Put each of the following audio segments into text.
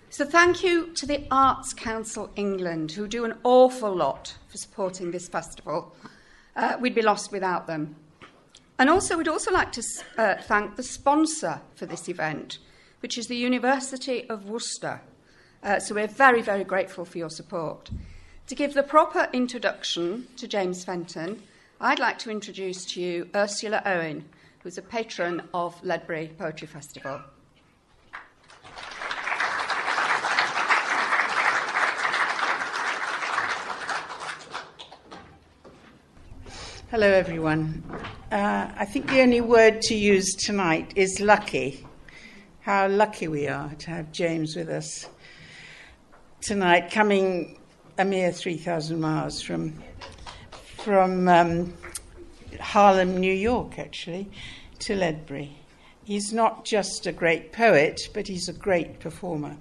So thank you to the Arts Council England, who do an awful lot for supporting this festival. We'd be lost without them. And also, we'd also like to thank the sponsor for this event, which is the University of Worcester. So we're very, very grateful for your support. To give the proper introduction to James Fenton, I'd like to introduce to you Ursula Owen, who's a patron of Ledbury Poetry Festival. Hello, everyone. I think the only word to use tonight is lucky. How lucky we are to have James with us tonight, coming a mere 3,000 miles from Harlem, New York, actually, to Ledbury. He's not just a great poet, but he's a great performer.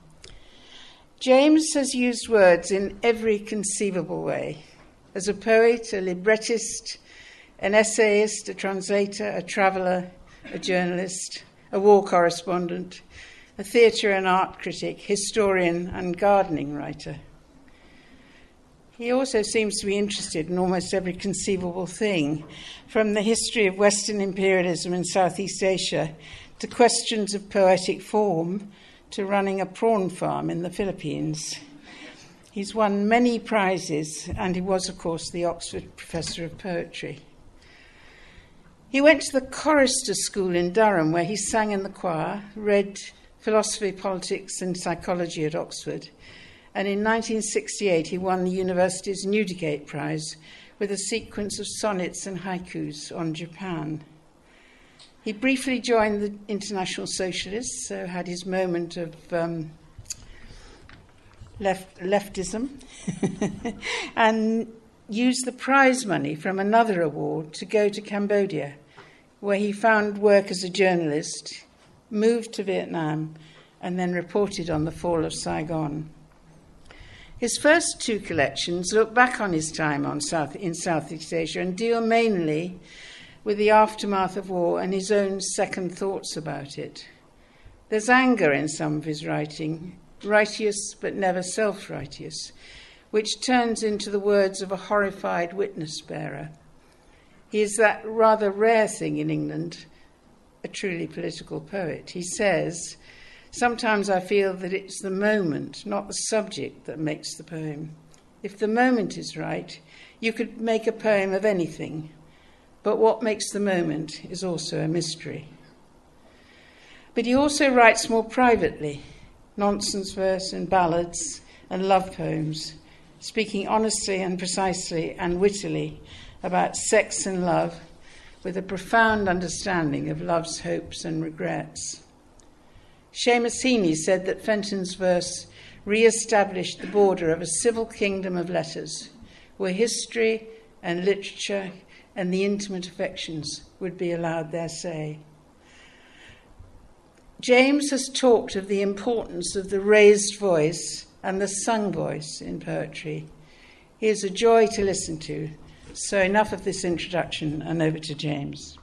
James has used words in every conceivable way. As a poet, a librettist, an essayist, a translator, a traveller, a journalist, a war correspondent, a theatre and art critic, historian and gardening writer. He also seems to be interested in almost every conceivable thing, from the history of Western imperialism in Southeast Asia to questions of poetic form to running a prawn farm in the Philippines. He's won many prizes, and he was, of course, the Oxford Professor of Poetry. He went to the Chorister School in Durham, where he sang in the choir, read philosophy, politics, and psychology at Oxford, and in 1968 he won the university's Newdigate Prize with a sequence of sonnets and haikus on Japan. He briefly joined the International Socialists, so had his moment of leftism, and used the prize money from another award to go to Cambodia, where he found work as a journalist, moved to Vietnam, and then reported on the fall of Saigon. His first two collections look back on his time in Southeast Asia and deal mainly with the aftermath of war and his own second thoughts about it. There's anger in some of his writing, righteous but never self-righteous, which turns into the words of a horrified witness bearer. He is that rather rare thing in England, a truly political poet. He says, "Sometimes I feel that it's the moment, not the subject, that makes the poem. If the moment is right, you could make a poem of anything, but what makes the moment is also a mystery." But he also writes more privately, nonsense verse and ballads and love poems, speaking honestly and precisely and wittily about sex and love, with a profound understanding of love's hopes and regrets. Seamus Heaney said that Fenton's verse re-established the border of a civil kingdom of letters, where history and literature and the intimate affections would be allowed their say. James has talked of the importance of the raised voice and the sung voice in poetry. He is a joy to listen to. So enough of this introduction, and over to James.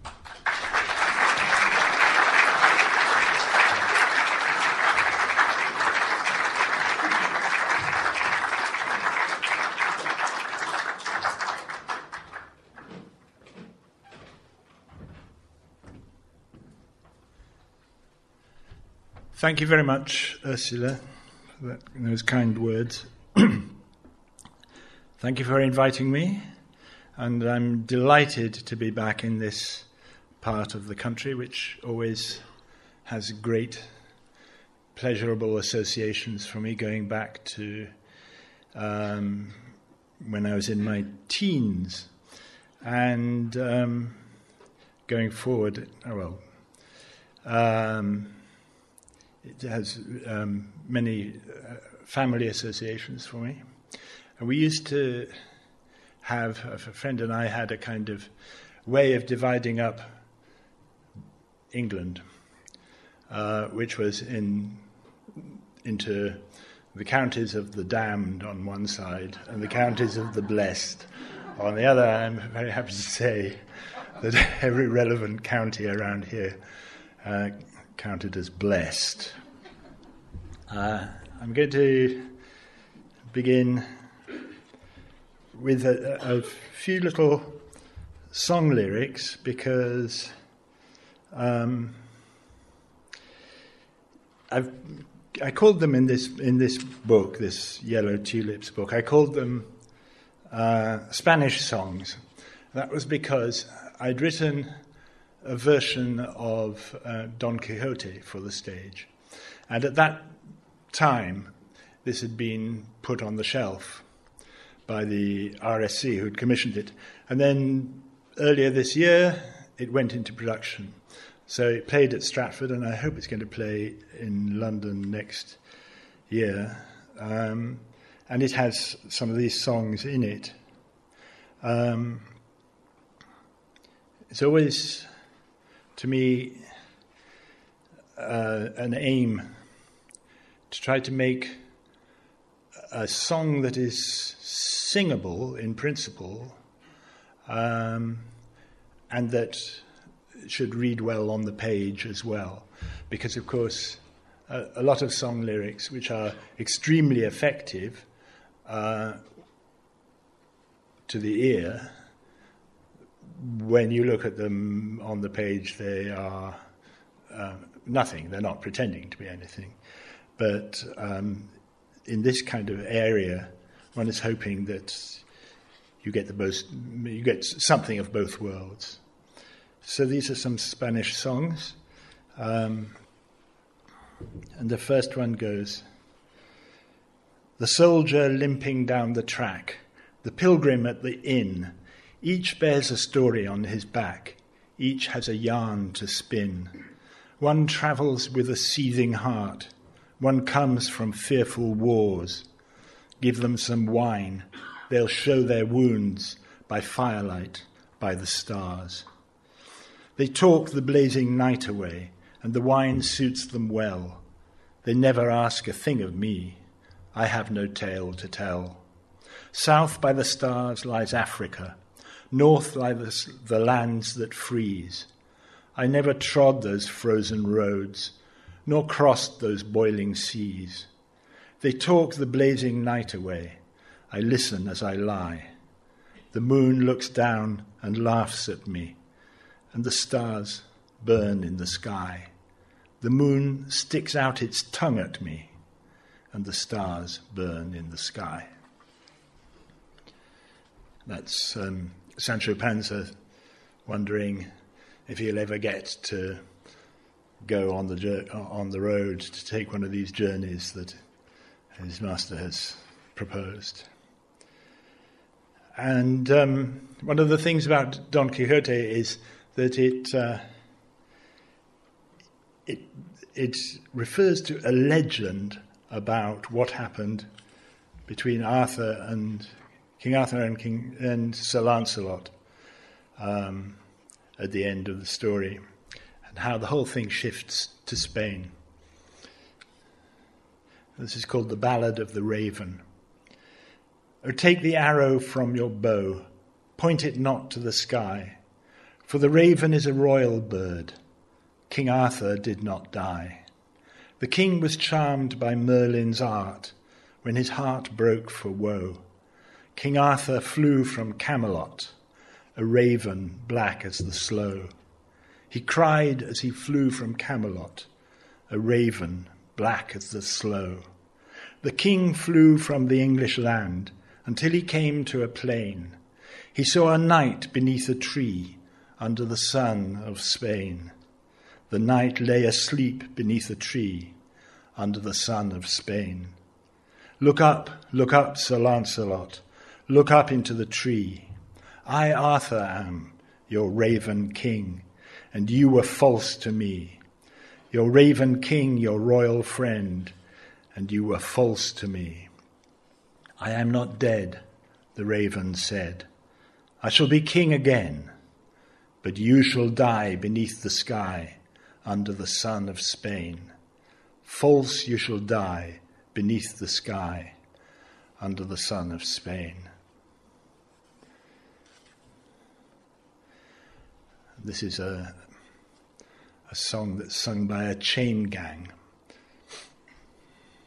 Thank you very much, Ursula, for those kind words. Thank you for inviting me, and I'm delighted to be back in this part of the country, which always has great, pleasurable associations for me, going back to when I was in my teens, and going forward, it has many family associations for me. And we used to have, a friend and I had a kind of way of dividing up England, which was into the counties of the damned on one side and the counties of the blessed on the other. I'm very happy to say that every relevant county around here counted as blessed. I'm going to begin with a few little song lyrics because I called them in this book, this Yellow Tulips book, I called them Spanish songs. That was because I'd written a version of Don Quixote for the stage. And at that time, this had been put on the shelf by the RSC who'd commissioned it. And then earlier this year, it went into production. So it played at Stratford, and I hope it's going to play in London next year. And it has some of these songs in it. It's always, to me, an aim to try to make a song that is singable in principle, and that should read well on the page as well. Because, of course, a lot of song lyrics which are extremely effective to the ear, when you look at them on the page, they are nothing. They're not pretending to be anything. But in this kind of area, one is hoping that you get something of both worlds. So these are some Spanish songs. And the first one goes: the soldier limping down the track, the pilgrim at the inn, each bears a story on his back, each has a yarn to spin. One travels with a seething heart, one comes from fearful wars. Give them some wine, they'll show their wounds by firelight, by the stars. They talk the blazing night away, and the wine suits them well. They never ask a thing of me, I have no tale to tell. South by the stars lies Africa, north lie the lands that freeze. I never trod those frozen roads, nor crossed those boiling seas. They talk the blazing night away, I listen as I lie. The moon looks down and laughs at me, and the stars burn in the sky. The moon sticks out its tongue at me, and the stars burn in the sky. That's Sancho Panza wondering if he'll ever get to go on the road to take one of these journeys that his master has proposed. And one of the things about Don Quixote is that it refers to a legend about what happened between King Arthur and Sir Lancelot at the end of the story, and how the whole thing shifts to Spain. This is called the Ballad of the Raven. "O take the arrow from your bow, point it not to the sky, for the raven is a royal bird. King Arthur did not die. The king was charmed by Merlin's art, when his heart broke for woe. King Arthur flew from Camelot, a raven black as the sloe. He cried as he flew from Camelot, a raven black as the sloe. The king flew from the English land until he came to a plain. He saw a knight beneath a tree under the sun of Spain. The knight lay asleep beneath a tree under the sun of Spain. Look up, Sir Lancelot, look up into the tree. I, Arthur, am your raven king, and you were false to me. Your raven king, your royal friend, and you were false to me. I am not dead, the raven said. I shall be king again, but you shall die beneath the sky under the sun of Spain. False you shall die beneath the sky under the sun of Spain." This is a song that's sung by a chain gang.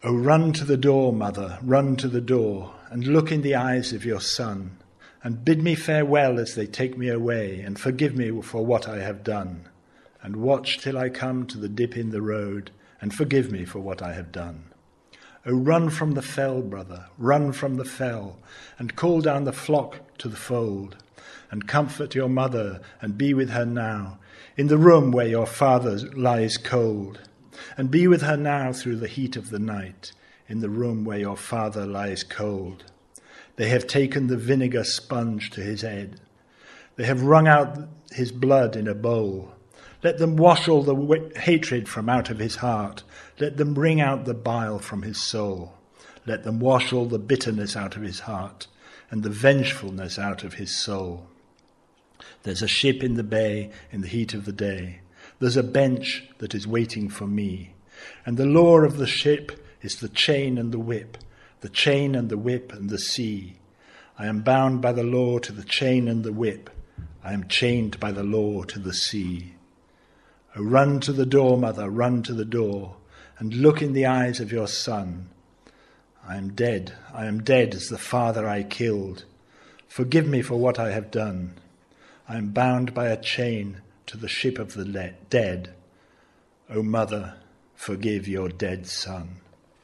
Oh, run to the door, mother, run to the door, and look in the eyes of your son, and bid me farewell as they take me away, and forgive me for what I have done, and watch till I come to the dip in the road, and forgive me for what I have done. Oh, run from the fell, brother, run from the fell, and call down the flock to the fold, and comfort your mother, and be with her now, in the room where your father lies cold, and be with her now through the heat of the night, in the room where your father lies cold. They have taken the vinegar sponge to his head. They have wrung out his blood in a bowl. Let them wash all the hatred from out of his heart. Let them wring out the bile from his soul. Let them wash all the bitterness out of his heart and the vengefulness out of his soul. There's a ship in the bay in the heat of the day. There's a bench that is waiting for me. And the law of the ship is the chain and the whip, the chain and the whip and the sea. I am bound by the law to the chain and the whip. I am chained by the law to the sea. Oh, run to the door, mother, run to the door, and look in the eyes of your son. I am dead as the father I killed. Forgive me for what I have done. I am bound by a chain to the ship of the dead. O mother, forgive your dead son.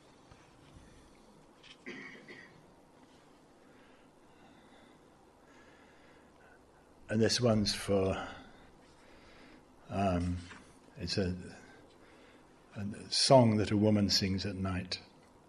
And this one's for, it's a song that a woman sings at night.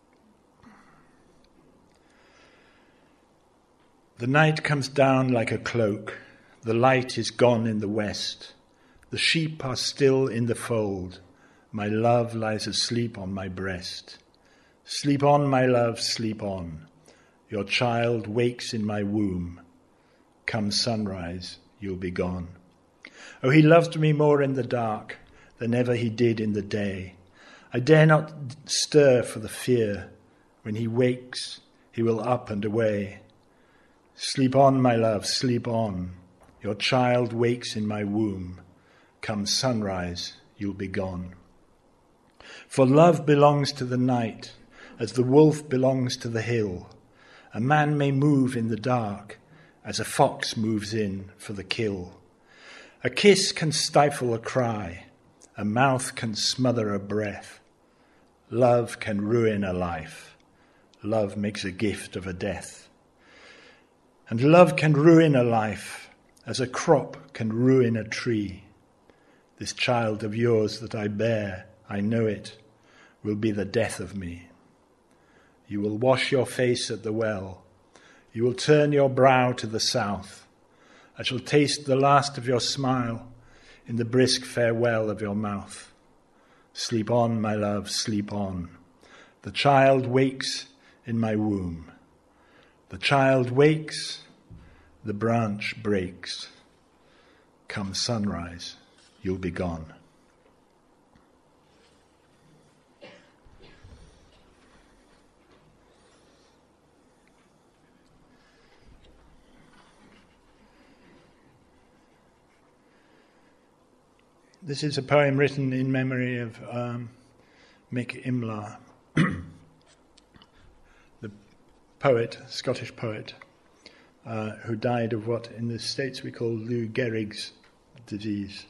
The night comes down like a cloak. The light is gone in the west. The sheep are still in the fold. My love lies asleep on my breast. Sleep on, my love, sleep on. Your child wakes in my womb. Come sunrise, you'll be gone. Oh, he loved me more in the dark than ever he did in the day. I dare not stir for the fear. When he wakes, he will up and away. Sleep on, my love, sleep on. Your child wakes in my womb. Come sunrise, you'll be gone. For love belongs to the night, as the wolf belongs to the hill. A man may move in the dark, as a fox moves in for the kill. A kiss can stifle a cry. A mouth can smother a breath. Love can ruin a life. Love makes a gift of a death. And love can ruin a life, as a crop can ruin a tree. This child of yours that I bear, I know it, will be the death of me. You will wash your face at the well. You will turn your brow to the south. I shall taste the last of your smile in the brisk farewell of your mouth. Sleep on, my love, sleep on. The child wakes in my womb. The child wakes, the branch breaks. Come sunrise, you'll be gone. This is a poem written in memory of Mick Imlar, the poet, Scottish poet, who died of what in the States we call Lou Gehrig's disease.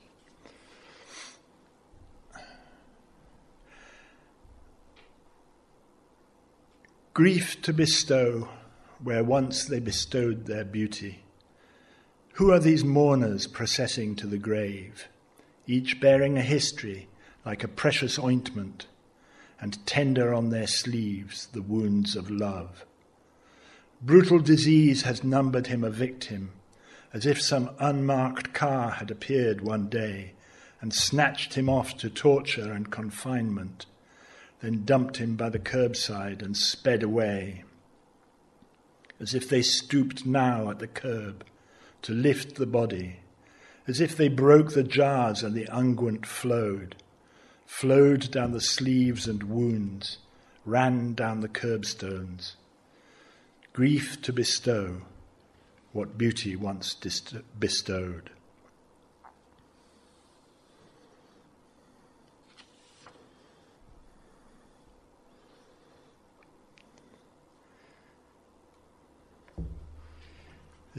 Grief to bestow where once they bestowed their beauty. Who are these mourners processing to the grave? Each bearing a history like a precious ointment, and tender on their sleeves the wounds of love. Brutal disease has numbered him a victim, as if some unmarked car had appeared one day and snatched him off to torture and confinement, then dumped him by the curbside and sped away, as if they stooped now at the curb to lift the body, as if they broke the jars and the unguent flowed down the sleeves and wounds, ran down the curbstones. Grief to bestow what beauty once bestowed.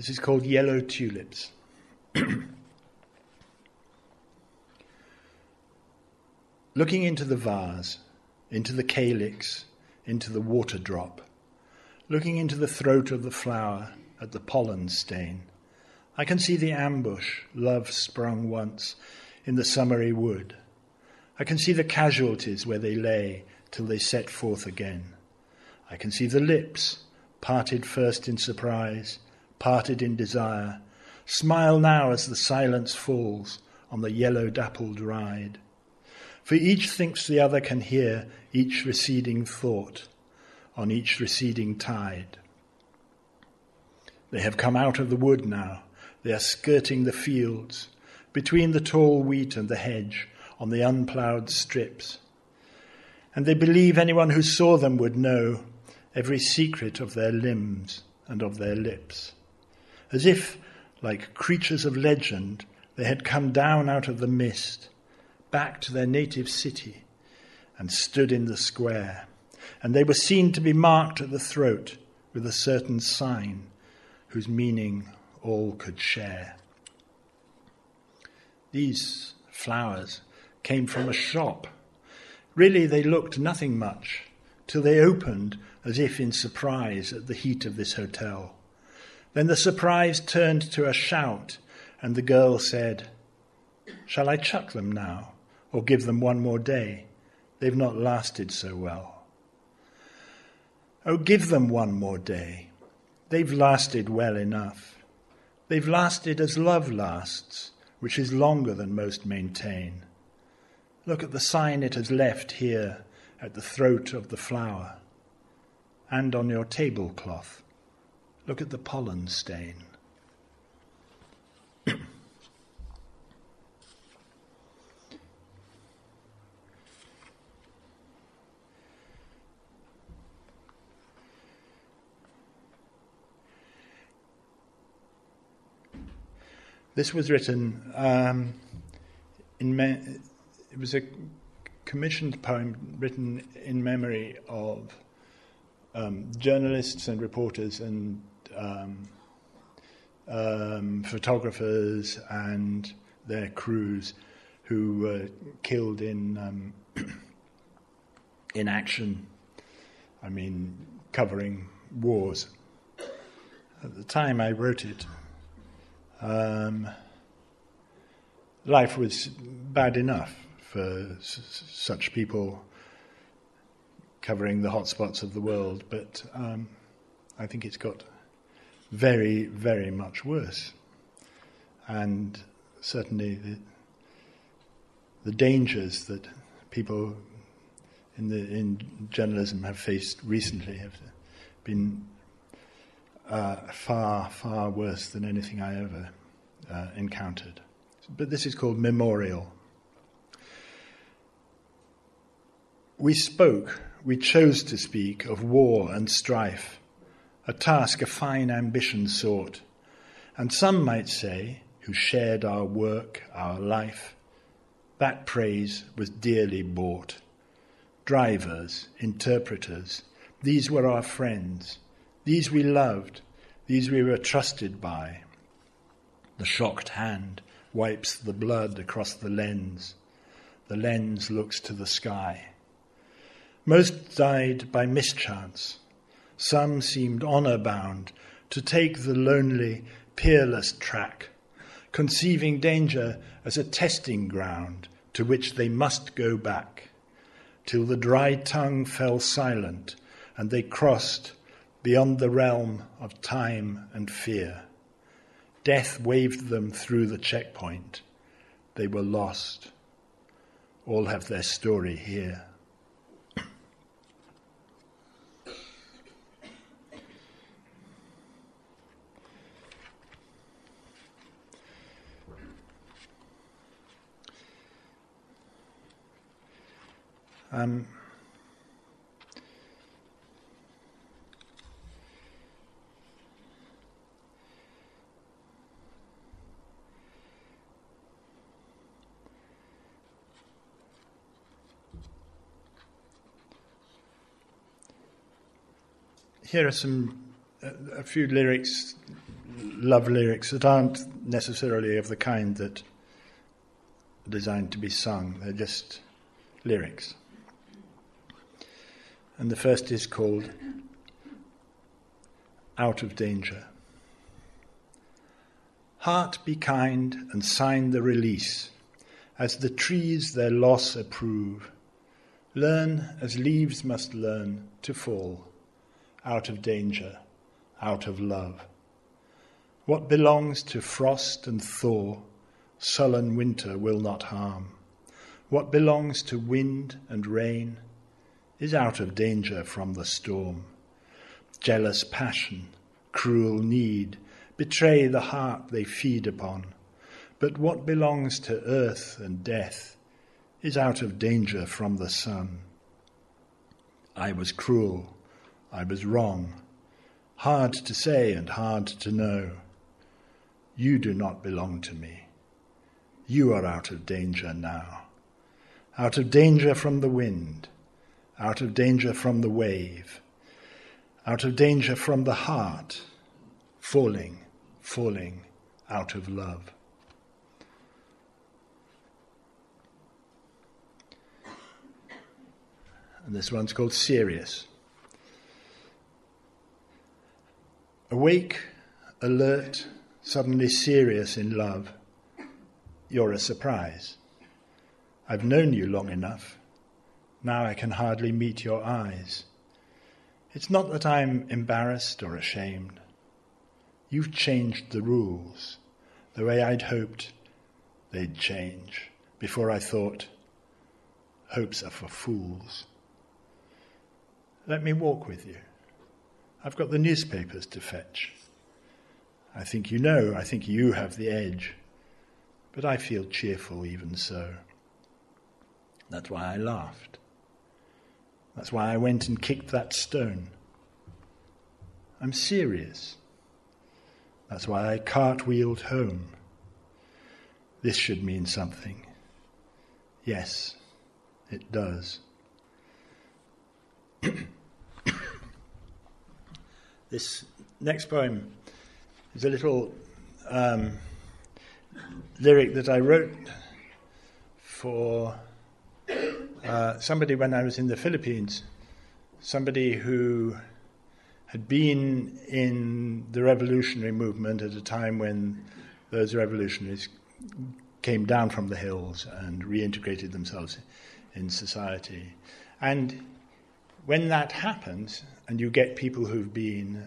This is called Yellow Tulips. Looking into the vase, into the calyx, into the water drop, looking into the throat of the flower at the pollen stain, I can see the ambush love sprung once in the summery wood. I can see the casualties where they lay till they set forth again. I can see the lips, parted first in surprise, parted in desire, smile now as the silence falls on the yellow-dappled ride. For each thinks the other can hear each receding thought on each receding tide. They have come out of the wood now. They are skirting the fields, between the tall wheat and the hedge, on the unploughed strips. And they believe anyone who saw them would know every secret of their limbs and of their lips. As if, like creatures of legend, they had come down out of the mist, back to their native city, and stood in the square. And they were seen to be marked at the throat with a certain sign, whose meaning all could share. These flowers came from a shop. Really, they looked nothing much, till they opened as if in surprise at the heat of this hotel. Then the surprise turned to a shout, and the girl said, "Shall I chuck them now, or give them one more day? They've not lasted so well." "Oh, give them one more day. They've lasted well enough. They've lasted as love lasts, which is longer than most maintain. Look at the sign it has left here at the throat of the flower, and on your tablecloth. Look at the pollen stain." This was written it was a commissioned poem written in memory of journalists and reporters and photographers and their crews who were killed in action, covering wars. At the time I wrote it, life was bad enough for such people covering the hotspots of the world, but I think it's got very, very much worse. And certainly the dangers that people in journalism have faced recently have been far, far worse than anything I ever encountered. But this is called Memorial. We chose to speak of war and strife, a task a fine ambition sought, and some might say, who shared our work, our life, that praise was dearly bought. Drivers, interpreters, these were our friends, these we loved, these we were trusted by. The shocked hand wipes the blood across the lens looks to the sky. Most died by mischance. Some seemed honour-bound to take the lonely, peerless track, conceiving danger as a testing ground to which they must go back, till the dry tongue fell silent and they crossed beyond the realm of time and fear. Death waved them through the checkpoint. They were lost. All have their story here. Here are a few lyrics love lyrics that aren't necessarily of the kind that are designed to be sung. They're just lyrics. And the first is called Out of Danger. Heart, be kind and sign the release, as the trees their loss approve. Learn as leaves must learn to fall, out of danger, out of love. What belongs to frost and thaw, sullen winter will not harm. What belongs to wind and rain is out of danger from the storm. Jealous passion, cruel need, betray the heart they feed upon. But what belongs to earth and death is out of danger from the sun. I was cruel, I was wrong, hard to say and hard to know. You do not belong to me. You are out of danger now. Out of danger from the wind, out of danger from the wave, out of danger from the heart, falling, falling out of love. And this one's called Serious. Awake, alert, suddenly serious in love. You're a surprise. I've known you long enough. Now I can hardly meet your eyes. It's not that I'm embarrassed or ashamed. You've changed the rules, the way I'd hoped they'd change, before I thought, hopes are for fools. Let me walk with you. I've got the newspapers to fetch. I think you know, I think you have the edge, but I feel cheerful even so. That's why I laughed. That's why I went and kicked that stone. I'm serious. That's why I cartwheeled home. This should mean something. Yes, it does. This next poem is a little lyric that I wrote for somebody when I was in the Philippines, somebody who had been in the revolutionary movement at a time when those revolutionaries came down from the hills and reintegrated themselves in society. And when that happens, and you get people who've been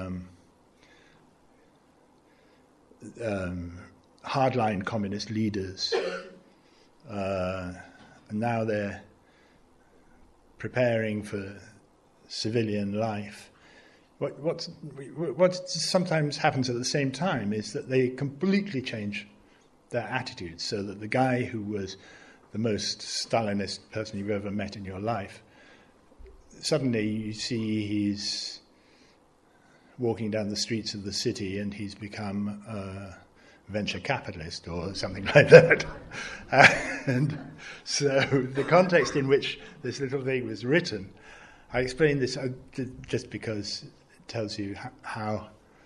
hardline communist leaders, and now they're preparing for civilian life, what sometimes happens at the same time is that they completely change their attitudes, so that the guy who was the most Stalinist person you've ever met in your life, suddenly you see he's walking down the streets of the city and he's become a venture capitalist or something like that. And so the context in which this little thing was written, I explain this just because it tells you how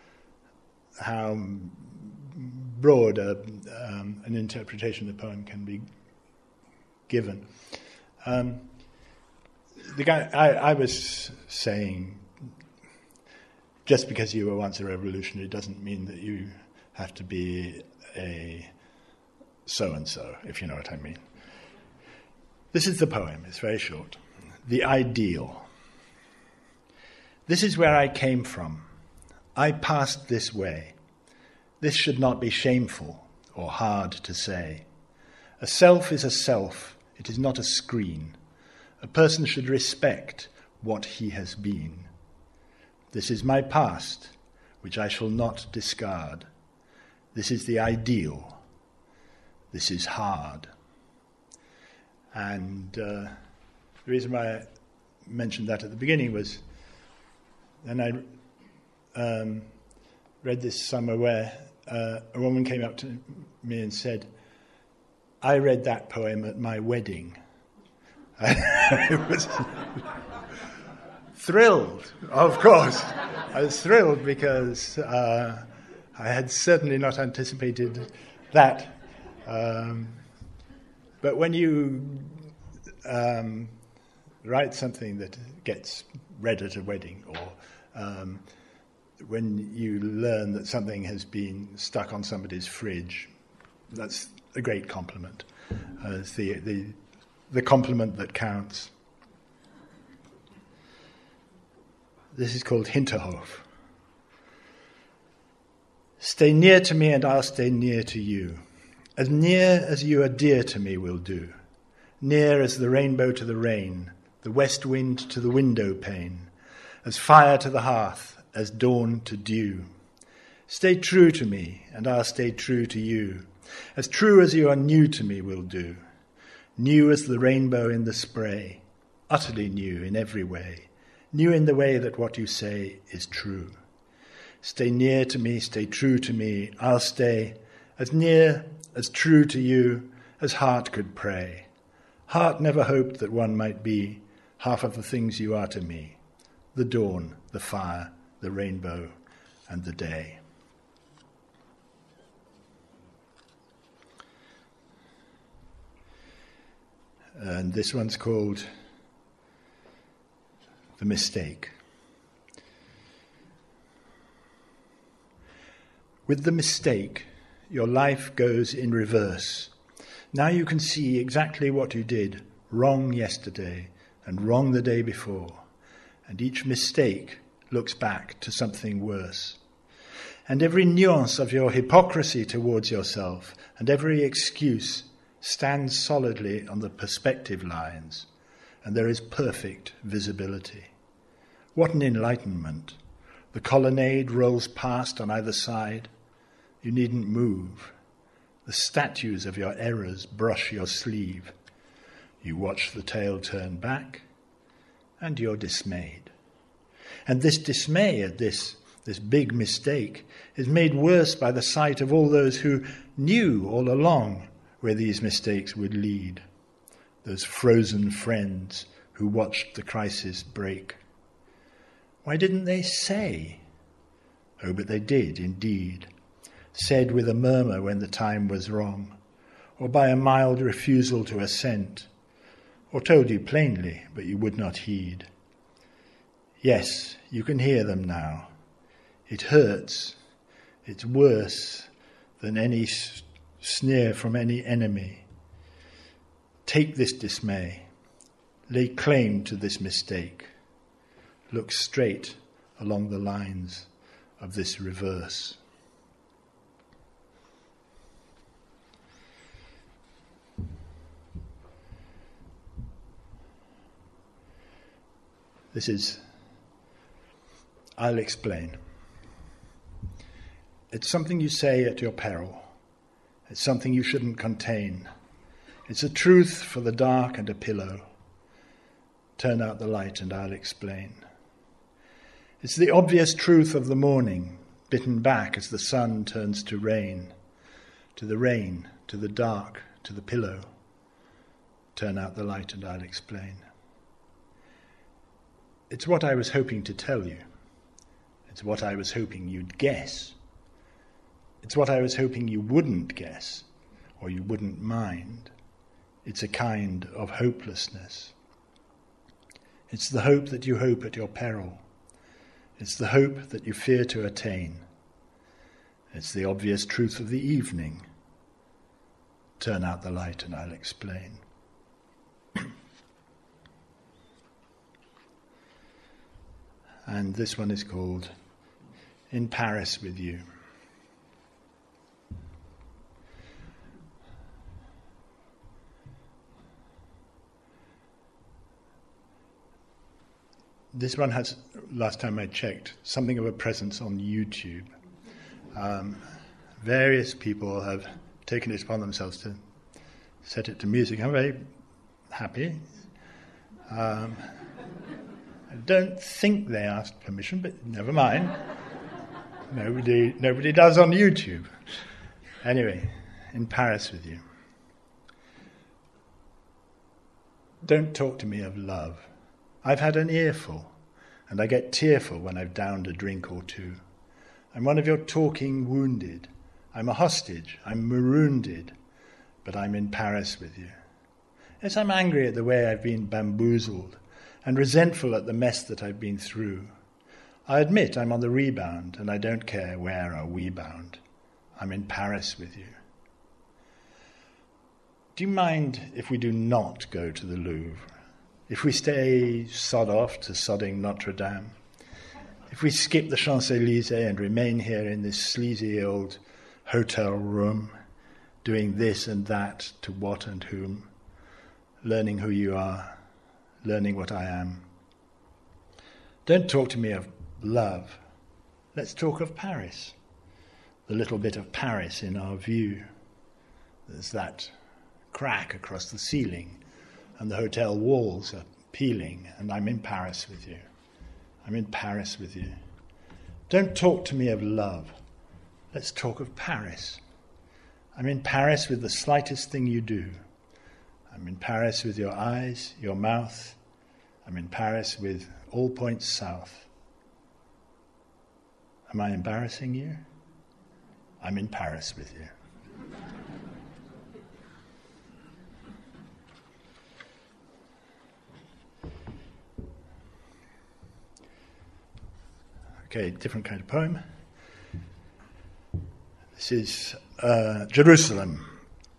broad an interpretation of the poem can be given. The guy, I was saying, just because you were once a revolutionary doesn't mean that you have to be a so-and-so, if you know what I mean. This is the poem. It's very short. The Ideal. This is where I came from. I passed this way. This should not be shameful or hard to say. A self is a self. It is not a screen. A person should respect what he has been. This is my past, which I shall not discard. This is the ideal. This is hard. And the reason why I mentioned that at the beginning was, then I read this somewhere where a woman came up to me and said, I read that poem at my wedding. I was thrilled, of course. I was thrilled because I had certainly not anticipated that. But when you write something that gets read at a wedding, or when you learn that something has been stuck on somebody's fridge, that's a great compliment. It's the compliment that counts. This is called Hinterhof. Stay near to me and I'll stay near to you. As near as you are dear to me will do. Near as the rainbow to the rain, the west wind to the window pane, as fire to the hearth, as dawn to dew. Stay true to me and I'll stay true to you. As true as you are new to me will do. New as the rainbow in the spray, utterly new in every way. New in the way that what you say is true. Stay near to me, stay true to me, I'll stay as near, as true to you as heart could pray. Heart never hoped that one might be half of the things you are to me, the dawn, the fire, the rainbow, and the day. And this one's called The Mistake. With the mistake, your life goes in reverse. Now you can see exactly what you did wrong yesterday and wrong the day before, and each mistake looks back to something worse. And every nuance of your hypocrisy towards yourself and every excuse stands solidly on the perspective lines, and there is perfect visibility. What an enlightenment! The colonnade rolls past on either side. You needn't move. The statues of your errors brush your sleeve. You watch the tale turn back, and you're dismayed. And this dismay at this big mistake is made worse by the sight of all those who knew all along where these mistakes would lead. Those frozen friends who watched the crisis break. Why didn't they say? Oh, but they did indeed. Said with a murmur when the time was wrong, or by a mild refusal to assent, or told you plainly, but you would not heed. Yes, you can hear them now. It hurts. It's worse than any sneer from any enemy. Take this dismay. Lay claim to this mistake. Look straight along the lines of this reverse. This is, I'll explain. It's something you say at your peril. It's something you shouldn't contain. It's a truth for the dark and a pillow. Turn out the light and I'll explain. It's the obvious truth of the morning, bitten back as the sun turns to rain, to the dark, to the pillow. Turn out the light and I'll explain. It's what I was hoping to tell you. It's what I was hoping you'd guess. It's what I was hoping you wouldn't guess, or you wouldn't mind. It's a kind of hopelessness. It's the hope that you hope at your peril. It's the hope that you fear to attain. It's the obvious truth of the evening. Turn out the light and I'll explain. And this one is called In Paris with You. This one has, last time I checked, something of a presence on YouTube. Various people have taken it upon themselves to set it to music. I'm very happy. I don't think they asked permission, but never mind. Nobody does on YouTube. Anyway, In Paris with You. Don't talk to me of love. I've had an earful, and I get tearful when I've downed a drink or two. I'm one of your talking wounded. I'm a hostage. I'm marooned, but I'm in Paris with you. Yes, I'm angry at the way I've been bamboozled and resentful at the mess that I've been through. I admit I'm on the rebound, and I don't care where are we bound. I'm in Paris with you. Do you mind if we do not go to the Louvre? If we stay sod off to sodding Notre Dame? If we skip the Champs-Élysées and remain here in this sleazy old hotel room, doing this and that to what and whom, learning who you are, learning what I am? Don't talk to me of love. Let's talk of Paris. The little bit of Paris in our view. There's that crack across the ceiling, and the hotel walls are peeling, and I'm in Paris with you. I'm in Paris with you. Don't talk to me of love. Let's talk of Paris. I'm in Paris with the slightest thing you do. I'm in Paris with your eyes, your mouth. I'm in Paris with all points south. Am I embarrassing you? I'm in Paris with you. Okay, different kind of poem. This is Jerusalem.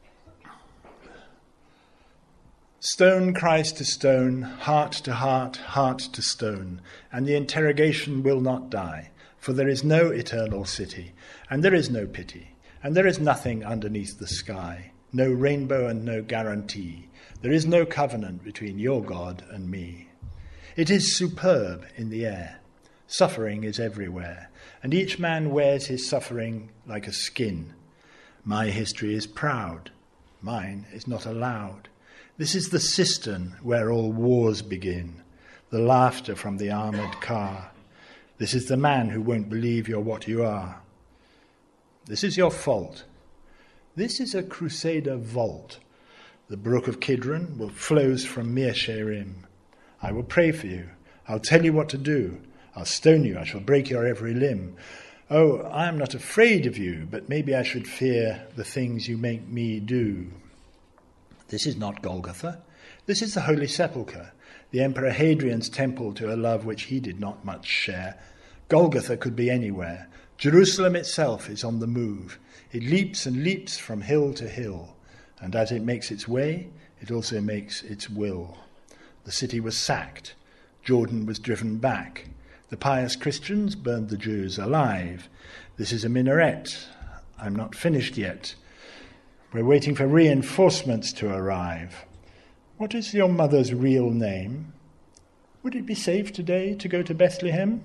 Stone cries to stone, heart to heart, heart to stone, and the interrogation will not die, for there is no eternal city, and there is no pity, and there is nothing underneath the sky, no rainbow and no guarantee. There is no covenant between your God and me. It is superb in the air. Suffering is everywhere, and each man wears his suffering like a skin. My history is proud. Mine is not allowed. This is the cistern where all wars begin, the laughter from the armoured car. This is the man who won't believe you're what you are. This is your fault. This is a crusader vault. The brook of Kidron flows from Meersherim. I will pray for you. I'll tell you what to do. I'll stone you, I shall break your every limb. Oh, I am not afraid of you, but maybe I should fear the things you make me do. This is not Golgotha. This is the Holy Sepulchre, the Emperor Hadrian's temple to a love which he did not much share. Golgotha could be anywhere. Jerusalem itself is on the move. It leaps and leaps from hill to hill, and as it makes its way, it also makes its will. The city was sacked. Jordan was driven back. The pious Christians burned the Jews alive. This is a minaret. I'm not finished yet. We're waiting for reinforcements to arrive. What is your mother's real name? Would it be safe today to go to Bethlehem?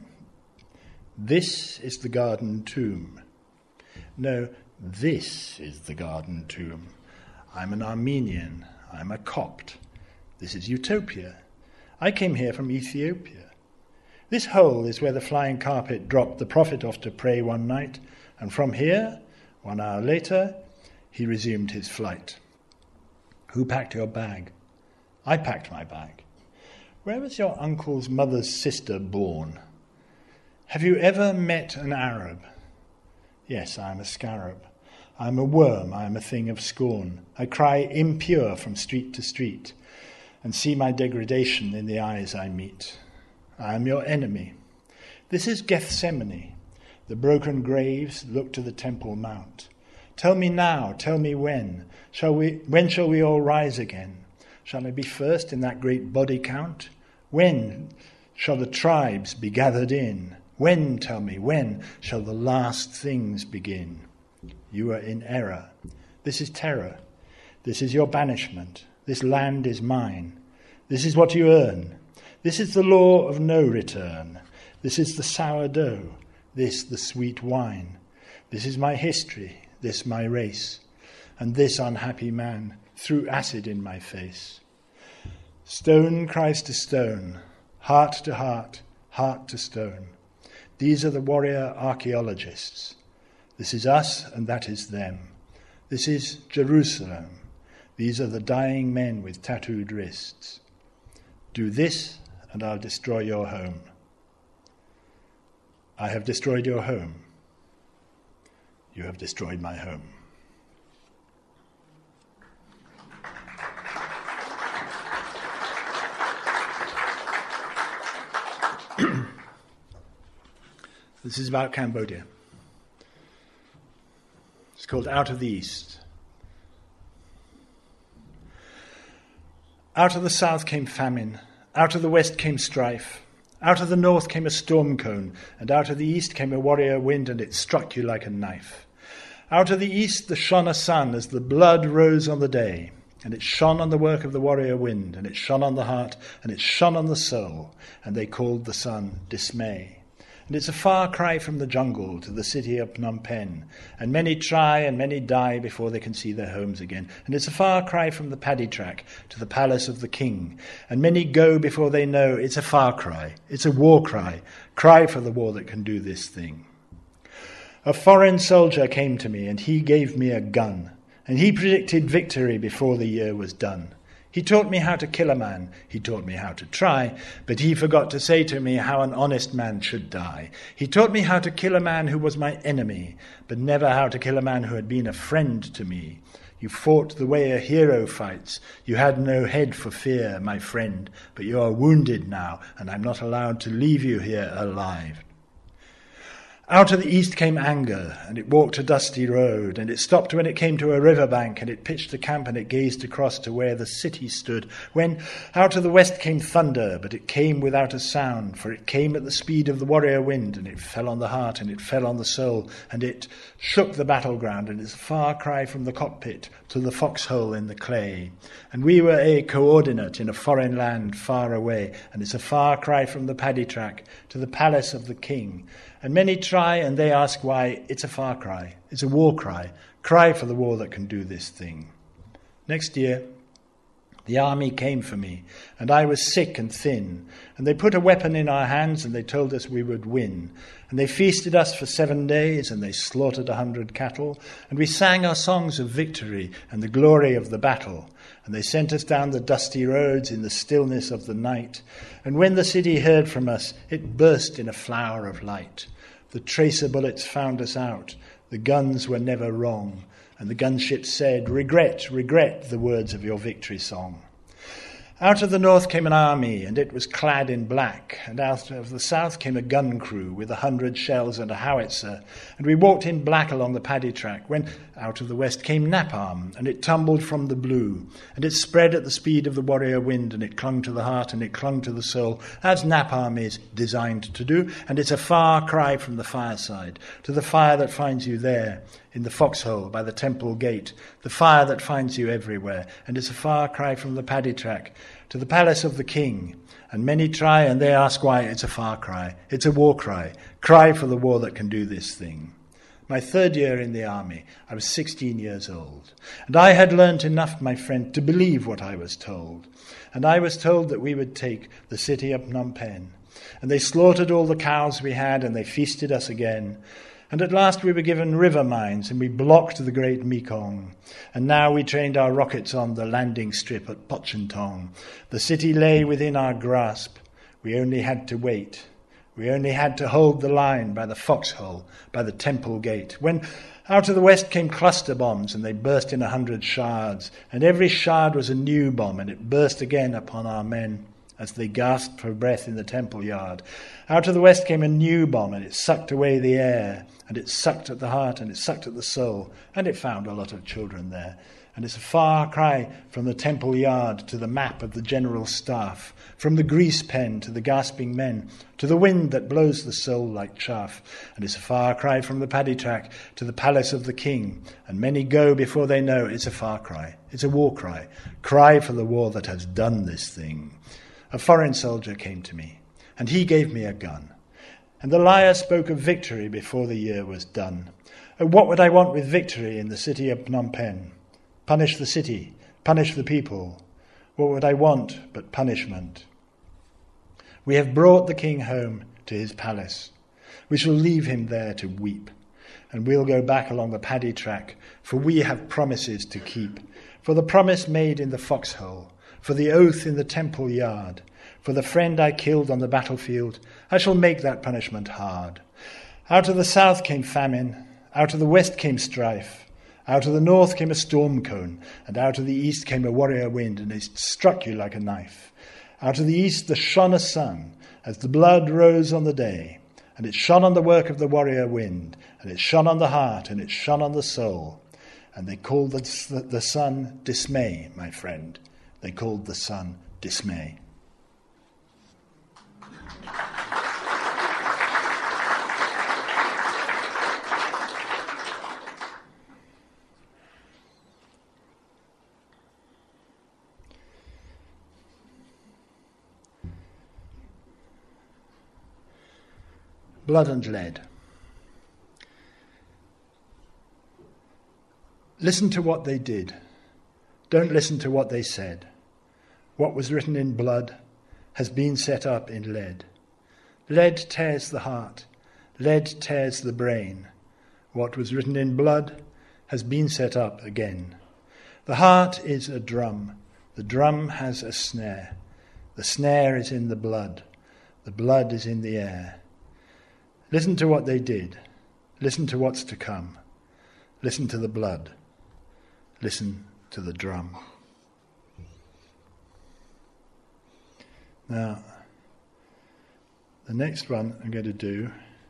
This is the garden tomb. No, this is the garden tomb. I'm an Armenian. I'm a Copt. This is Utopia. I came here from Ethiopia. This hole is where the flying carpet dropped the prophet off to pray one night, and from here, 1 hour later, he resumed his flight. Who packed your bag? I packed my bag. Where was your uncle's mother's sister born? Have you ever met an Arab? Yes, I am a scarab. I am a worm, I am a thing of scorn. I cry impure from street to street, and see my degradation in the eyes I meet. I am your enemy. This is Gethsemane. The broken graves look to the Temple Mount. Tell me now, tell me when. When shall we all rise again? Shall I be first in that great body count? When shall the tribes be gathered in? When, tell me, when shall the last things begin? You are in error. This is terror. This is your banishment. This land is mine. This is what you earn. This is the law of no return. This is the sourdough. This the sweet wine. This is my history. This my race. And this unhappy man threw acid in my face. Stone cries to stone. Heart to heart. Heart to stone. These are the warrior archaeologists. This is us and that is them. This is Jerusalem. These are the dying men with tattooed wrists. Do this and I'll destroy your home. I have destroyed your home. You have destroyed my home. This is about Cambodia. It's called Out of the East. Out of the south came famine, out of the west came strife, out of the north came a storm cone, and out of the east came a warrior wind, and it struck you like a knife. Out of the east there shone a sun as the blood rose on the day, and it shone on the work of the warrior wind, and it shone on the heart, and it shone on the soul, and they called the sun Dismay. And it's a far cry from the jungle to the city of Phnom Penh, and many try and many die before they can see their homes again. And it's a far cry from the paddy track to the palace of the king, and many go before they know it's a far cry, it's a war cry, cry for the war that can do this thing. A foreign soldier came to me, and he gave me a gun, and he predicted victory before the year was done. He taught me how to kill a man, he taught me how to try, but he forgot to say to me how an honest man should die. He taught me how to kill a man who was my enemy, but never how to kill a man who had been a friend to me. You fought the way a hero fights. You had no head for fear, my friend, but you are wounded now, and I'm not allowed to leave you here alive. Out of the east came anger, and it walked a dusty road, and it stopped when it came to a river bank, and it pitched a camp, and it gazed across to where the city stood. When out of the west came thunder, but it came without a sound, for it came at the speed of the warrior wind, and it fell on the heart, and it fell on the soul, and it shook the battleground, and it's a far cry from the cockpit to the foxhole in the clay. And we were a coordinate in a foreign land far away, and it's a far cry from the paddy track to the palace of the king. And many try and they ask why. It's a far cry. It's a war cry. Cry for the war that can do this thing. Next year, the army came for me, and I was sick and thin. And they put a weapon in our hands, and they told us we would win. And they feasted us for 7 days, and they slaughtered 100 cattle. And we sang our songs of victory and the glory of the battle. And they sent us down the dusty roads in the stillness of the night. And when the city heard from us, it burst in a flower of light. The tracer bullets found us out. The guns were never wrong. And the gunship said, "Regret, regret the words of your victory song." Out of the north came an army, and it was clad in black. And out of the south came a gun crew with 100 shells and a howitzer. And we walked in black along the paddy track, when out of the west came napalm, and it tumbled from the blue. And it spread at the speed of the warrior wind, and it clung to the heart, and it clung to the soul, as napalm is designed to do. And it's a far cry from the fireside to the fire that finds you there, in the foxhole by the temple gate, the fire that finds you everywhere. And it's a far cry from the paddy track to the palace of the king. And many try and they ask why. It's a far cry. It's a war cry. Cry for the war that can do this thing. My 3rd year in the army, I was 16 years old. And I had learnt enough, my friend, to believe what I was told. And I was told that we would take the city of Phnom Penh. And they slaughtered all the cows we had, and they feasted us again. And at last we were given river mines, and we blocked the great Mekong. And now we trained our rockets on the landing strip at Pochentong. The city lay within our grasp. We only had to wait. We only had to hold the line by the foxhole, by the temple gate. When out of the west came cluster bombs, and they burst in 100 shards. And every shard was a new bomb, and it burst again upon our men as they gasped for breath in the temple yard. Out of the west came a new bomb, and it sucked away the air, and it sucked at the heart, and it sucked at the soul, and it found a lot of children there. And it's a far cry from the temple yard to the map of the general staff, from the grease pen to the gasping men, to the wind that blows the soul like chaff. And it's a far cry from the paddy track to the palace of the king. And many go before they know. It's a far cry. It's a war cry. Cry for the war that has done this thing. A foreign soldier came to me, and he gave me a gun. And the liar spoke of victory before the year was done. Oh, what would I want with victory in the city of Phnom Penh? Punish the city, punish the people. What would I want but punishment? We have brought the king home to his palace. We shall leave him there to weep. And we'll go back along the paddy track, for we have promises to keep. For the promise made in the foxhole, for the oath in the temple yard, for the friend I killed on the battlefield, I shall make that punishment hard. Out of the south came famine, Out of the west came strife. Out of the north came a storm cone, and out of the east came a warrior wind, and it struck you like a knife. Out of the east there shone a sun, as the blood rose on the day, and it shone on the work of the warrior wind, and it shone on the heart, and it shone on the soul. And they called the sun dismay, my friend. They called the sun dismay. Blood and lead. Listen to what they did. Don't listen to what they said. What was written in blood has been set up in lead. Lead tears the heart. Lead tears the brain. What was written in blood has been set up again. The heart is a drum. The drum has a snare. The snare is in the blood. The blood is in the air. Listen to what they did. Listen to what's to come. Listen to the blood. Listen to the drum. Now, the next one I'm going to do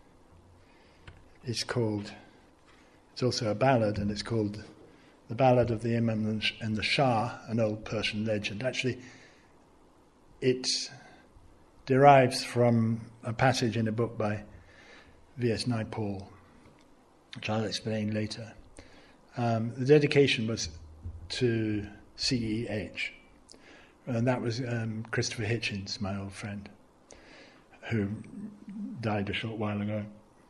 is called, it's also a ballad, and it's called The Ballad of the Imam and the Shah, an old Persian legend. Actually, it derives from a passage in a book by V.S. Naipaul, which I'll explain later. The dedication was to C.E.H., and that was Christopher Hitchens, my old friend, who died a short while ago.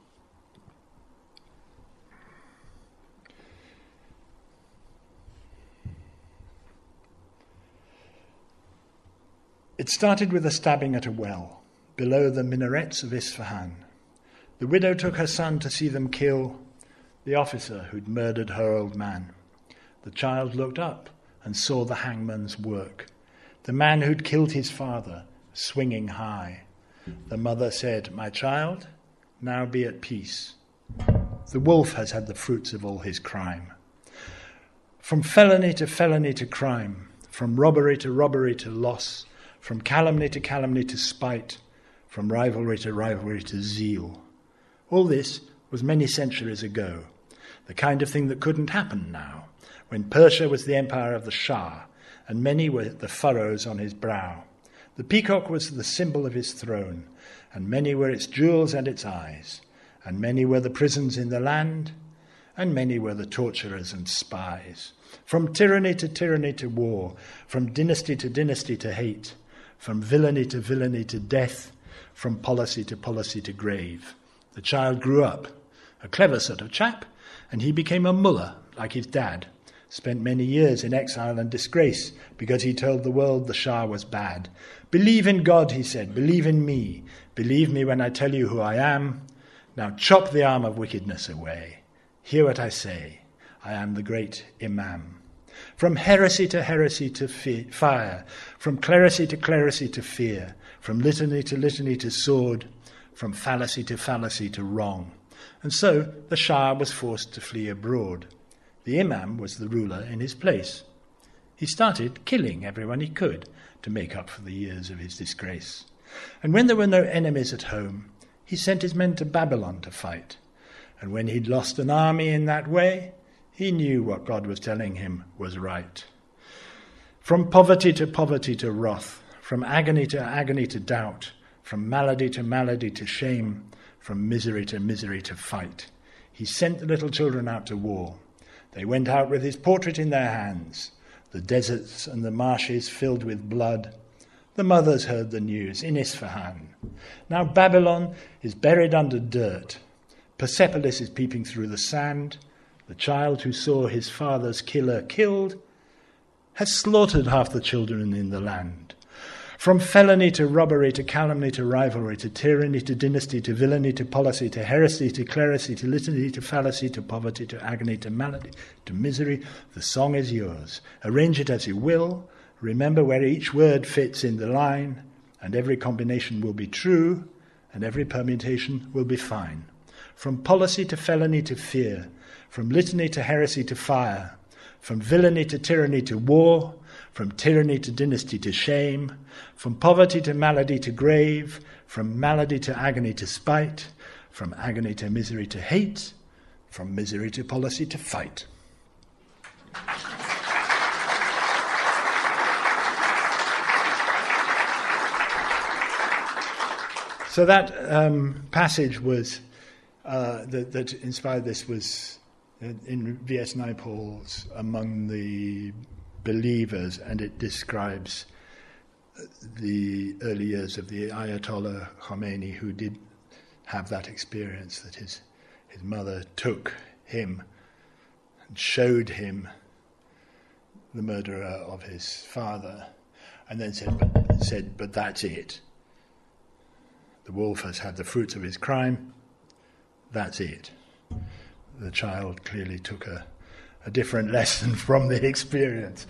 It started with a stabbing at a well, below the minarets of Isfahan. The widow took her son to see them kill the officer who'd murdered her old man. The child looked up and saw the hangman's work, the man who'd killed his father, swinging high. The mother said, "My child, now be at peace. The wolf has had the fruits of all his crime." From felony to crime, from robbery to loss, from calumny to spite, from rivalry to zeal. All this was many centuries ago, the kind of thing that couldn't happen now, when Persia was the empire of the Shah, and many were the furrows on his brow. The peacock was the symbol of his throne, and many were its jewels and its eyes, and many were the prisons in the land, and many were the torturers and spies. From tyranny to war, from dynasty to hate, from villainy to death, from policy to grave. The child grew up, a clever sort of chap, and he became a mullah, like his dad. Spent many years in exile and disgrace because he told the world the Shah was bad. "Believe in God," he said, "believe in me. Believe me when I tell you who I am. Now chop the arm of wickedness away. Hear what I say. I am the great Imam." From heresy to fire, from clerisy to fear, from litany to sword, from fallacy to wrong. And so the Shah was forced to flee abroad. The Imam was the ruler in his place. He started killing everyone he could to make up for the years of his disgrace. And when there were no enemies at home, he sent his men to Babylon to fight. And when he'd lost an army in that way, he knew what God was telling him was right. From poverty to wrath, from agony to doubt, from malady to shame, from misery to fight. He sent the little children out to war. They went out with his portrait in their hands, the deserts and the marshes filled with blood. The mothers heard the news in Isfahan. Now Babylon is buried under dirt. Persepolis is peeping through the sand. The child who saw his father's killer killed has slaughtered half the children in the land. From felony to robbery to calumny to rivalry to tyranny to dynasty to villainy to policy to heresy to clerisy to litany to fallacy to poverty to agony to malady to misery, the song is yours. Arrange it as you will. Remember where each word fits in the line, and every combination will be true, and every permutation will be fine. from policy to felony to fear, from litany to heresy to fire, from villainy to tyranny to war, from tyranny to dynasty to shame, from poverty to malady to grave, from malady to agony to spite, from agony to misery to hate, from misery to policy to fight. So that passage was that inspired this was in V.S. Naipaul's Among the Believers, and it describes the early years of the Ayatollah Khomeini, who did have that experience, that his mother took him and showed him the murderer of his father, and then said, but that's it. The wolf has had the fruits of his crime. That's it. The child clearly took a different lesson from the experience.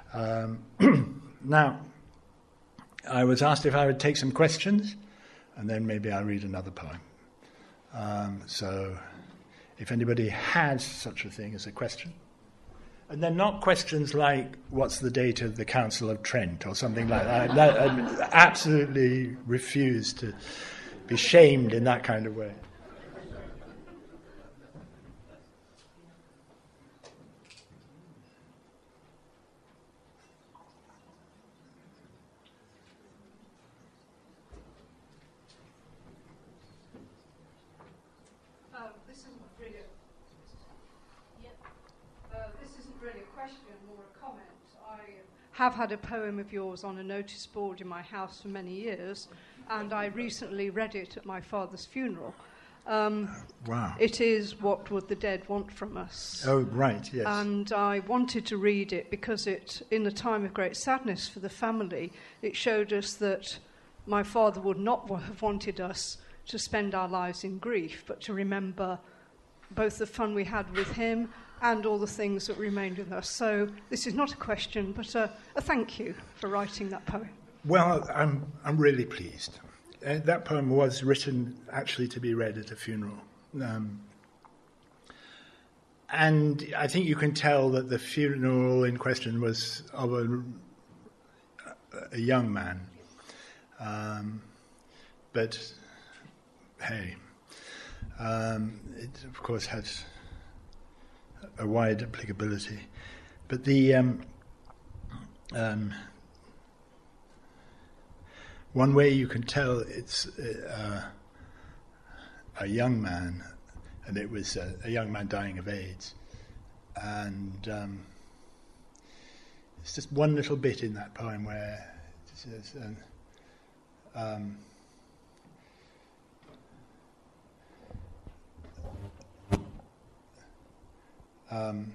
Now, I was asked if I would take some questions, and then maybe I'll read another poem. So if anybody has such a thing as a question, and they're not questions like, what's the date of the Council of Trent or something like that. I absolutely refuse to be shamed in that kind of way. Have had a poem of yours on a notice board in my house for many years, and I recently read it at my father's funeral. Wow. It is What Would the Dead Want From Us? Oh, right, yes. And I wanted to read it because it, in a time of great sadness for the family, it showed us that my father would not have wanted us to spend our lives in grief, but to remember both the fun we had with him and all the things that remained with us. So this is not a question, but a thank you for writing that poem. Well, I'm really pleased. That poem was written actually to be read at a funeral. And I think you can tell that the funeral in question was of a young man. But, hey, it, of course, had a wide applicability. But the one way you can tell it's a young man, and it was a young man dying of AIDS, and it's just one little bit in that poem where it says I'm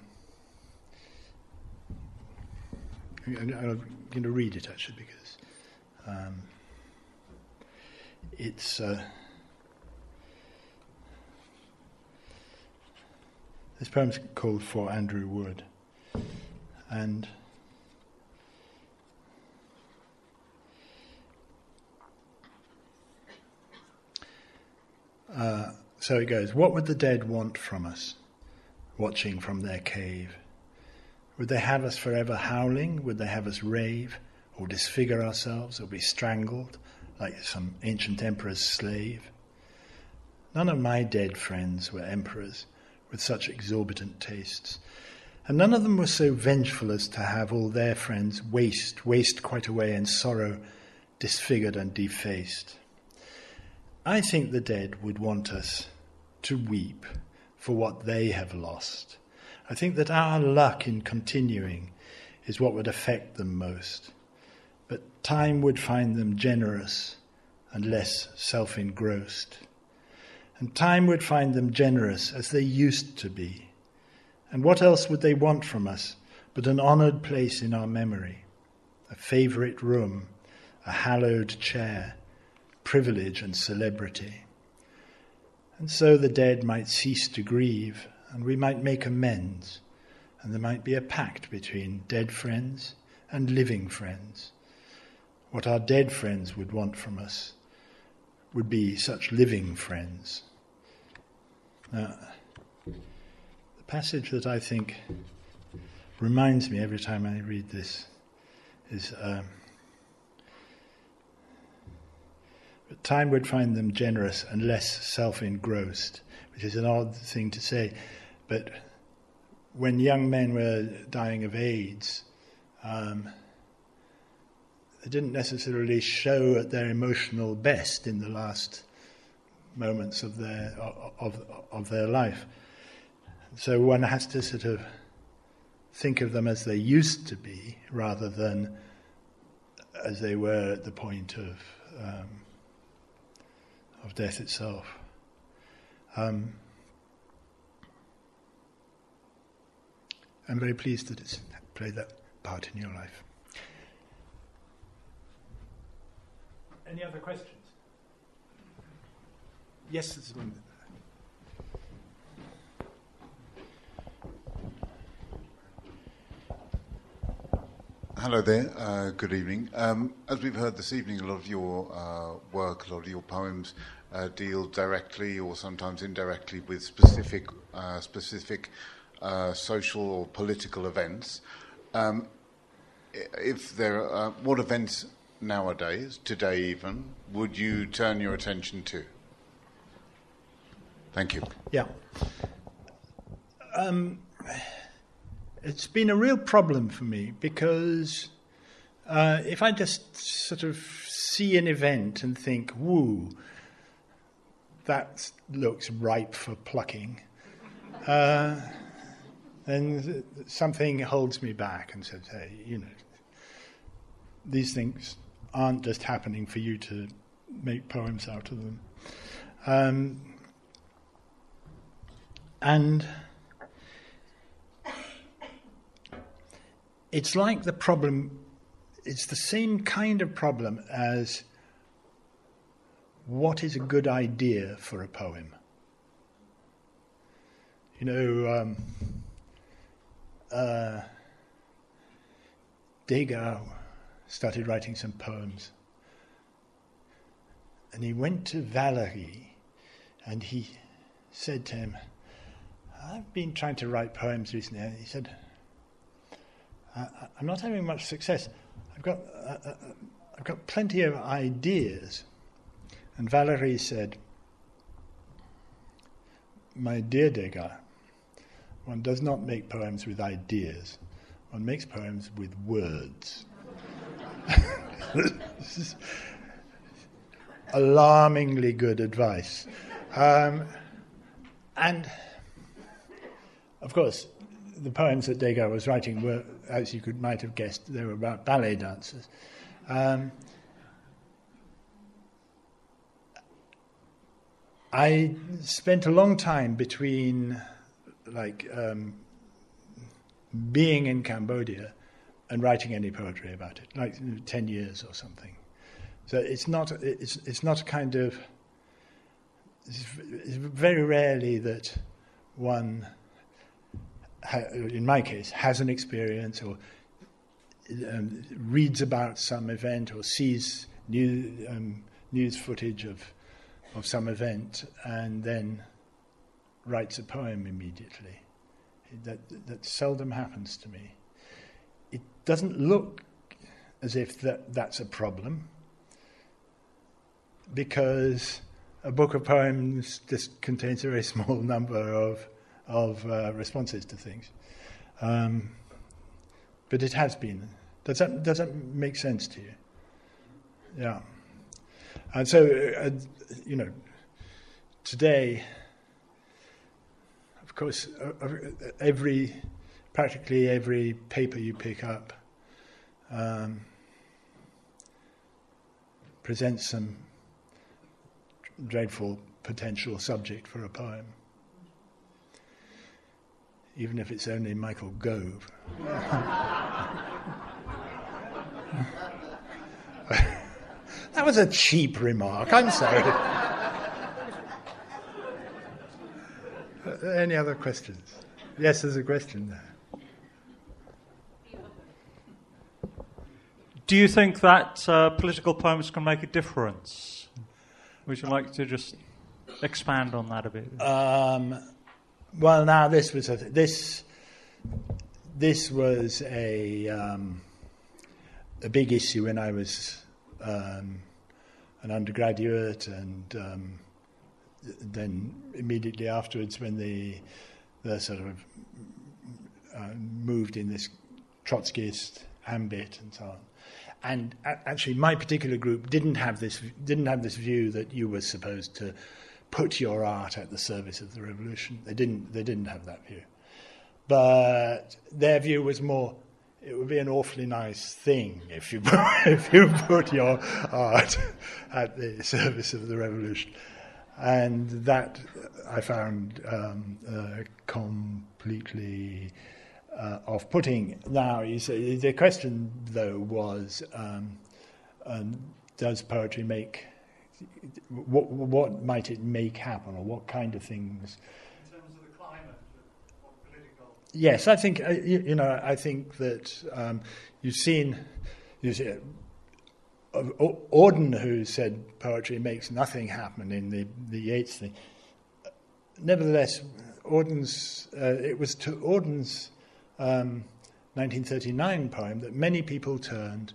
going to read it actually because it's this poem's called For Andrew Wood, and so it goes. What would the dead want from us, watching from their cave? Would they have us forever howling? Would they have us rave, or disfigure ourselves, or be strangled like some ancient emperor's slave? None of my dead friends were emperors with such exorbitant tastes, and none of them were so vengeful as to have all their friends waste quite away in sorrow, disfigured and defaced. I think the dead would want us to weep for what they have lost. I think that our luck in continuing is what would affect them most. But time would find them generous and less self-engrossed. And time would find them generous as they used to be. And what else would they want from us but an honoured place in our memory, a favourite room, a hallowed chair, privilege and celebrity? And so the dead might cease to grieve, and we might make amends, and there might be a pact between dead friends and living friends. What our dead friends would want from us would be such living friends. The passage that I think reminds me every time I read this is time would find them generous and less self-engrossed, which is an odd thing to say, but when young men were dying of AIDS, they didn't necessarily show at their emotional best in the last moments of their life. So one has to sort of think of them as they used to be, rather than as they were at the point of death itself. I'm very pleased that it's played that part in your life. Any other questions? Yes, there's one. Hello there, good evening. As we've heard this evening, a lot of your work, a lot of your poems deal directly or sometimes indirectly with specific social or political events. If there are, what events nowadays, today even, would you turn your attention to? Thank you. Yeah. It's been a real problem for me because if I just sort of see an event and think, woo, that looks ripe for plucking, then something holds me back and says, hey, these things aren't just happening for you to make poems out of them. And it's like the problem, it's the same kind of problem as what is a good idea for a poem. Degas started writing some poems, and he went to Valéry and he said to him, I've been trying to write poems recently. And he said, I'm not having much success. I've got plenty of ideas. And Valéry said, my dear Degas, one does not make poems with ideas. One makes poems with words. This is alarmingly good advice. And, of course, the poems that Degas was writing were, as you might have guessed, they were about ballet dancers. I spent a long time between, being in Cambodia and writing any poetry about it, 10 years or something. So it's not a kind of. It's very rarely that one, in my case, has an experience or reads about some event or sees news footage of some event and then writes a poem immediately. That seldom happens to me. It doesn't look as if that's a problem, because a book of poems just contains a very small number of responses to things. But it has been. Does that make sense to you? Yeah. And so, today, of course, practically every paper you pick up presents some dreadful potential subject for a poem, even if it's only Michael Gove. That was a cheap remark, I'm sorry. Any other questions? Yes, there's a question there. Do you think that political poems can make a difference? Would you like to just expand on that a bit? Well, now this was a big issue when I was an undergraduate, and then immediately afterwards, when the sort of moved in this Trotskyist ambit and so on. And actually, my particular group didn't have this view that you were supposed to put your art at the service of the revolution. They didn't have that view. But their view was more, it would be an awfully nice thing if you put your art at the service of the revolution. And that I found completely off-putting. Now, you say, the question, though, was, does poetry make... What might it make happen, or what kind of things? In terms of the climate, what political? Yes, I think I think that you've seen Auden, who said poetry makes nothing happen in the Yeats thing. Nevertheless, it was to Auden's 1939 poem that many people turned.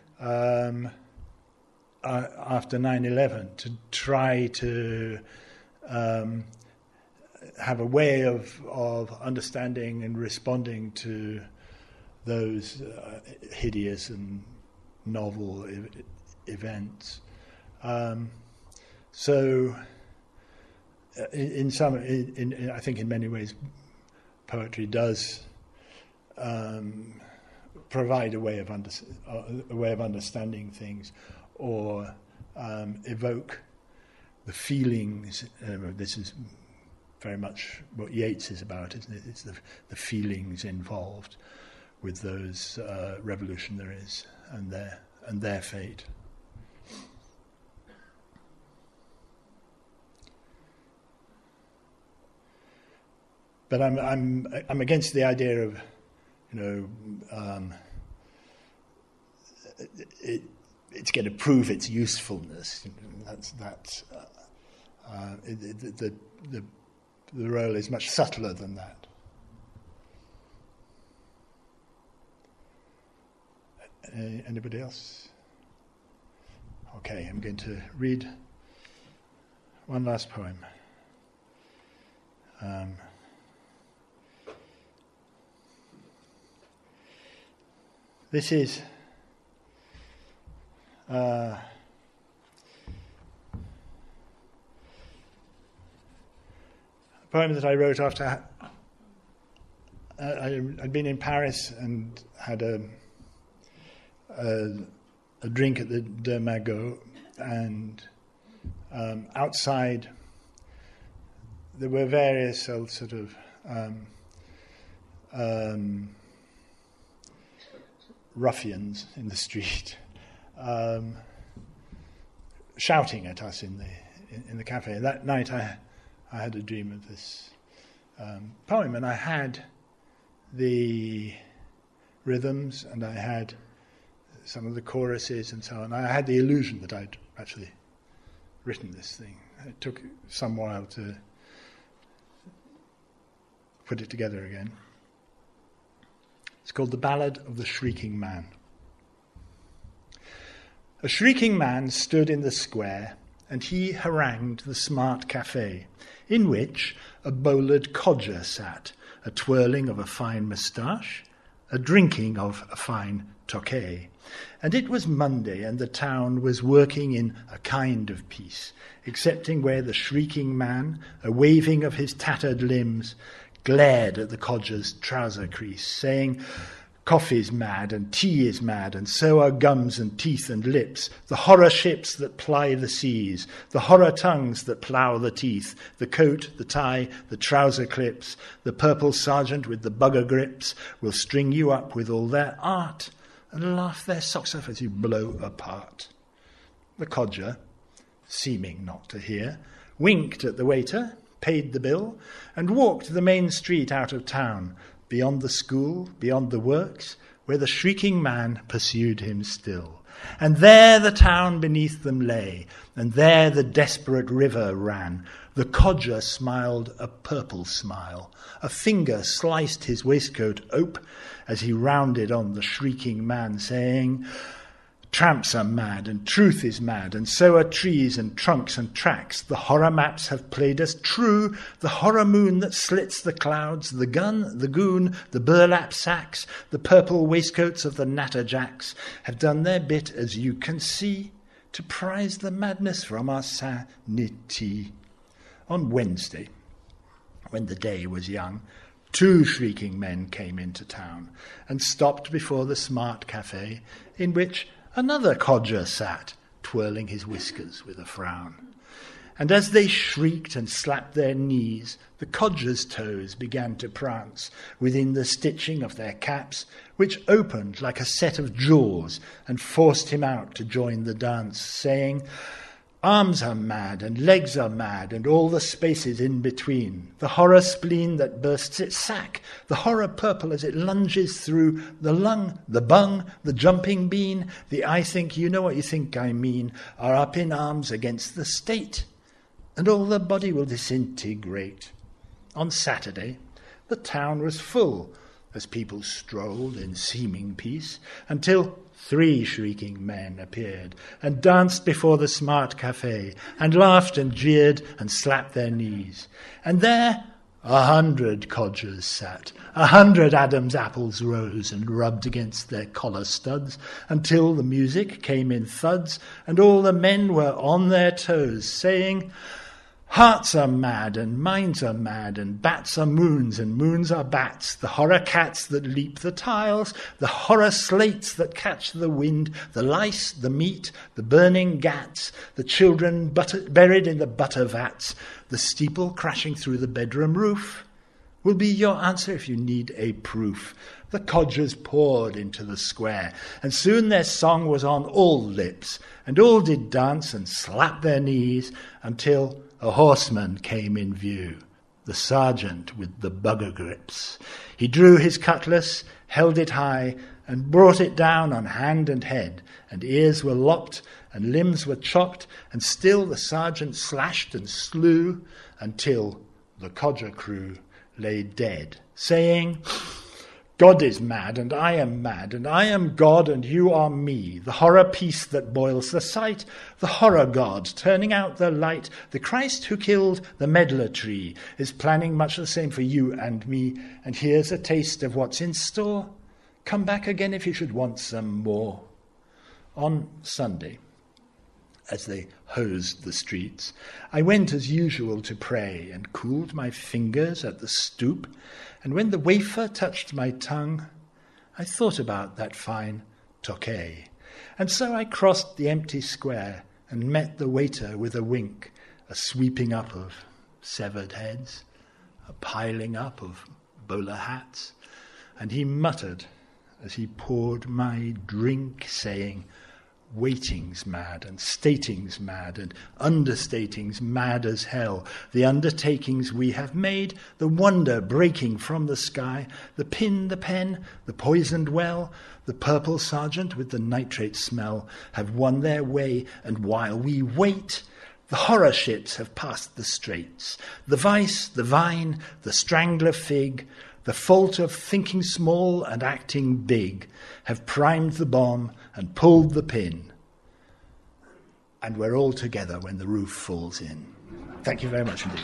After 9/11, to try to have a way of understanding and responding to those hideous and novel events. So, I think in many ways, poetry does provide a way of understanding things, or evoke the feelings. This is very much what Yeats is about, isn't it? It's the feelings involved with those revolutionaries and their fate. But I'm against the idea of, it's going to prove its usefulness. The role is much subtler than that. Anybody else? Okay, I'm going to read one last poem. This is a poem that I wrote after I'd been in Paris and had a drink at the De Magot, and outside there were various sort of ruffians in the street, shouting at us in the cafe. That night I had a dream of this poem, and I had the rhythms, and I had some of the choruses and so on. I had the illusion that I'd actually written this thing. It took some while to put it together again. It's called The Ballad of the Shrieking Man. A shrieking man stood in the square, and he harangued the smart cafe, in which a bowlered codger sat, a twirling of a fine moustache, a drinking of a fine Tokay. And it was Monday, and the town was working in a kind of peace, excepting where the shrieking man, a waving of his tattered limbs, glared at the codger's trouser crease, saying, "Coffee's mad, and tea is mad, and so are gums and teeth and lips, the horror ships that ply the seas, the horror tongues that plough the teeth, the coat, the tie, the trouser clips, the purple sergeant with the bugger grips will string you up with all their art and laugh their socks off as you blow apart." The codger, seeming not to hear, winked at the waiter, paid the bill, and walked the main street out of town, beyond the school, beyond the works, where the shrieking man pursued him still. And there the town beneath them lay, and there the desperate river ran, The codger smiled a purple smile. A finger sliced his waistcoat ope as he rounded on the shrieking man, saying, "Tramps are mad, and truth is mad, and so are trees and trunks and tracks. The horror maps have played us true. The horror moon that slits the clouds, the gun, the goon, the burlap sacks, the purple waistcoats of the natterjacks have done their bit, as you can see, to prize the madness from our sanity." On Wednesday, when the day was young, 2 shrieking men came into town and stopped before the smart cafe in which another codger sat, twirling his whiskers with a frown. And as they shrieked and slapped their knees, the codger's toes began to prance within the stitching of their caps, which opened like a set of jaws and forced him out to join the dance, saying, "Arms are mad, and legs are mad, and all the spaces in between. The horror spleen that bursts its sack, the horror purple as it lunges through the lung, the bung, the jumping bean, the I think you know what you think I mean, are up in arms against the state, and all the body will disintegrate." On Saturday, the town was full as people strolled in seeming peace, until 3 shrieking men appeared and danced before the smart cafe and laughed and jeered and slapped their knees. And there 100 codgers sat, 100 Adam's apples rose and rubbed against their collar studs until the music came in thuds and all the men were on their toes, saying, "Hearts are mad, and minds are mad, and bats are moons, and moons are bats, the horror cats that leap the tiles, the horror slates that catch the wind, the lice, the meat, the burning gats, the children buried in the butter vats, the steeple crashing through the bedroom roof," will be your answer if you need a proof. The codgers poured into the square, and soon their song was on all lips, and all did dance and slap their knees until a horseman came in view, the sergeant with the bugger grips. He drew his cutlass, held it high, and brought it down on hand and head, and ears were lopped, and limbs were chopped, and still the sergeant slashed and slew, until the codger crew lay dead, saying, "God is mad, and I am mad, and I am God, and you are me, the horror piece that boils the sight, the horror God turning out the light, the Christ who killed the medlar tree is planning much the same for you and me, and here's a taste of what's in store. Come back again if you should want some more." On Sunday, as they hosed the streets, I went as usual to pray and cooled my fingers at the stoop, and when the wafer touched my tongue, I thought about that fine Tokay. And so I crossed the empty square and met the waiter with a wink, a sweeping up of severed heads, a piling up of bowler hats, and he muttered as he poured my drink, saying, "Waiting's mad, and stating's mad, and understating's mad as hell. The undertakings we have made, the wonder breaking from the sky, the pin, the pen, the poisoned well, the purple sergeant with the nitrate smell, have won their way, and while we wait, the horror ships have passed the straits. The vice, the vine, the strangler fig, the fault of thinking small and acting big, have primed the bomb and pulled the pin. And we're all together when the roof falls in." Thank you very much indeed.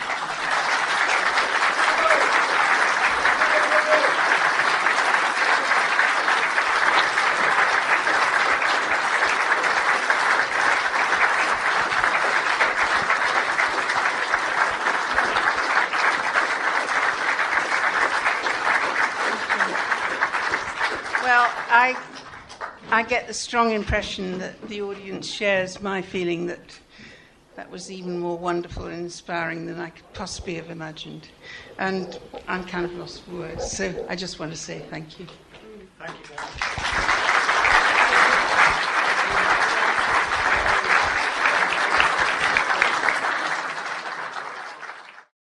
Well, I get the strong impression that the audience shares my feeling that that was even more wonderful and inspiring than I could possibly have imagined. And I'm kind of lost for words, so I just want to say thank you. Thank you very much.